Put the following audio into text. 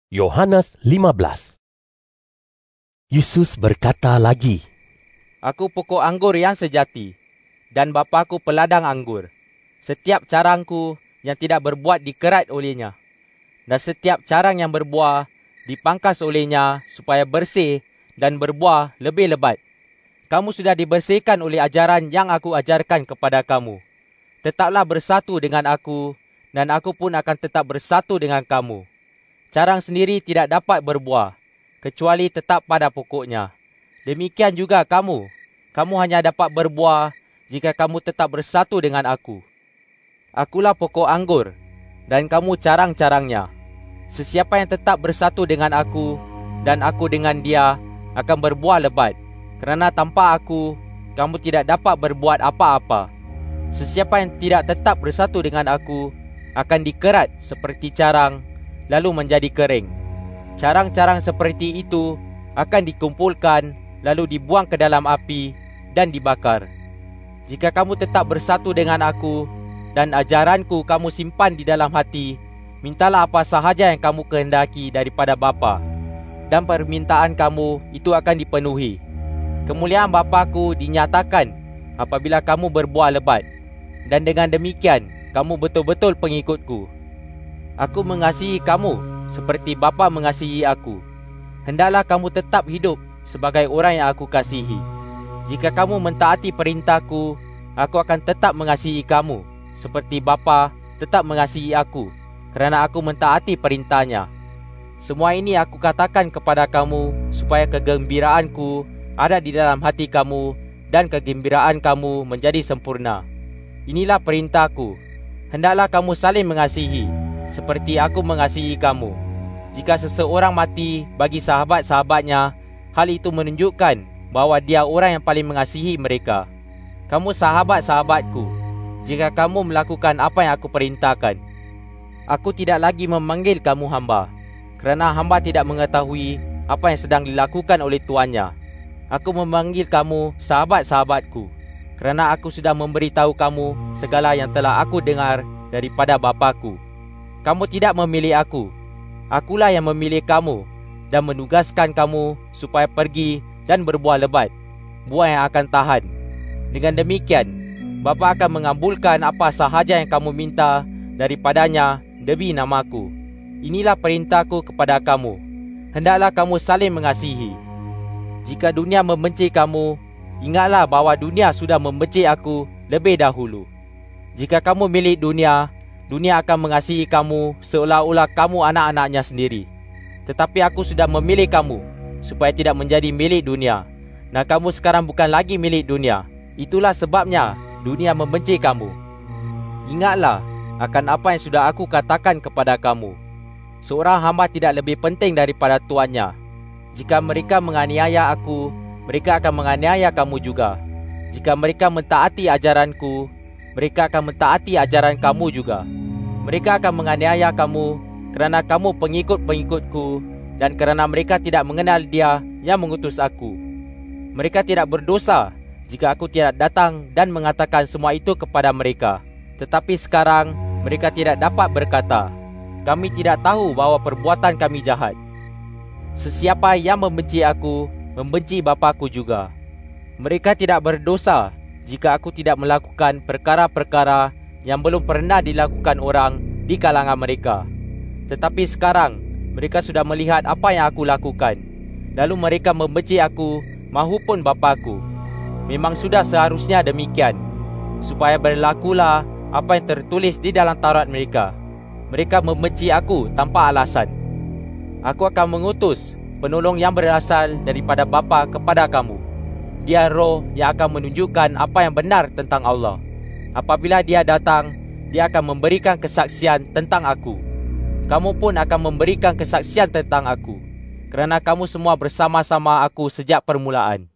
Yohanes 15. Yesus berkata lagi, Aku pokok anggur yang sejati, dan Bapa-Ku peladang anggur. Setiap carangku yang tidak berbuat dikerat olehnya, dan setiap carang yang berbuah dipangkas olehnya supaya bersih dan berbuah lebih lebat. Kamu sudah dibersihkan oleh ajaran yang aku ajarkan kepada kamu. Tetaplah bersatu dengan aku, dan aku pun akan tetap bersatu dengan kamu. Carang sendiri tidak dapat berbuah, kecuali tetap pada pokoknya. Demikian juga kamu. Kamu hanya dapat berbuah jika kamu tetap bersatu dengan aku. Akulah pokok anggur, dan kamu carang-carangnya. Sesiapa yang tetap bersatu dengan aku, dan aku dengan dia, akan berbuah lebat. Kerana tanpa aku, kamu tidak dapat berbuat apa-apa. Sesiapa yang tidak tetap bersatu dengan aku, akan dikerat seperti carang, lalu menjadi kering. Carang-carang seperti itu akan dikumpulkan, lalu dibuang ke dalam api dan dibakar. Jika kamu tetap bersatu dengan aku, dan ajaranku kamu simpan di dalam hati, mintalah apa sahaja yang kamu kehendaki daripada Bapa, dan permintaan kamu itu akan dipenuhi. Kemuliaan Bapa-Ku dinyatakan apabila kamu berbuah lebat, dan dengan demikian kamu betul-betul pengikutku. Aku mengasihi kamu seperti Bapa mengasihi aku. Hendaklah kamu tetap hidup sebagai orang yang aku kasihi. Jika kamu mentaati perintahku, aku akan tetap mengasihi kamu seperti Bapa tetap mengasihi aku, kerana aku mentaati perintahnya. Semua ini aku katakan kepada kamu supaya kegembiraanku ada di dalam hati kamu dan kegembiraan kamu menjadi sempurna. Inilah perintahku, hendaklah kamu saling mengasihi seperti aku mengasihi kamu. Jika seseorang mati bagi sahabat-sahabatnya, hal itu menunjukkan bahawa dia orang yang paling mengasihi mereka. Kamu sahabat-sahabatku, jika kamu melakukan apa yang aku perintahkan. Aku tidak lagi memanggil kamu hamba, kerana hamba tidak mengetahui apa yang sedang dilakukan oleh tuannya. Aku memanggil kamu sahabat-sahabatku, kerana aku sudah memberitahu kamu segala yang telah aku dengar daripada Bapa-Ku. Kamu tidak memilih aku. Akulah yang memilih kamu dan menugaskan kamu supaya pergi dan berbuah lebat, buah yang akan tahan. Dengan demikian, Bapa akan mengabulkan apa sahaja yang kamu minta daripadanya demi namaku. Inilah perintahku kepada kamu. Hendaklah kamu saling mengasihi. Jika dunia membenci kamu, ingatlah bahawa dunia sudah membenci aku lebih dahulu. Jika kamu milik dunia, dunia akan mengasihi kamu seolah-olah kamu anak-anaknya sendiri. Tetapi aku sudah memilih kamu supaya tidak menjadi milik dunia. Dan kamu sekarang bukan lagi milik dunia. Itulah sebabnya dunia membenci kamu. Ingatlah akan apa yang sudah aku katakan kepada kamu. Seorang hamba tidak lebih penting daripada tuannya. Jika mereka menganiaya aku, mereka akan menganiaya kamu juga. Jika mereka mentaati ajaranku, mereka akan mentaati ajaran kamu juga. Mereka akan menganiaya kamu kerana kamu pengikut-pengikutku, dan kerana mereka tidak mengenal Dia yang mengutus aku. Mereka tidak berdosa jika aku tidak datang dan mengatakan semua itu kepada mereka. Tetapi sekarang mereka tidak dapat berkata, kami tidak tahu bahawa perbuatan kami jahat. Sesiapa yang membenci aku, membenci Bapa-Ku juga. Mereka tidak berdosa jika aku tidak melakukan perkara-perkara yang belum pernah dilakukan orang di kalangan mereka. Tetapi sekarang mereka sudah melihat apa yang aku lakukan. Lalu mereka membenci aku mahupun Bapa-Ku. Memang sudah seharusnya demikian, supaya berlakulah apa yang tertulis di dalam Taurat mereka. Mereka membenci aku tanpa alasan. Aku akan mengutus penolong yang berasal daripada Bapa kepada kamu. Dia roh yang akan menunjukkan apa yang benar tentang Allah. Apabila dia datang, dia akan memberikan kesaksian tentang aku. Kamu pun akan memberikan kesaksian tentang aku, kerana kamu semua bersama-sama aku sejak permulaan.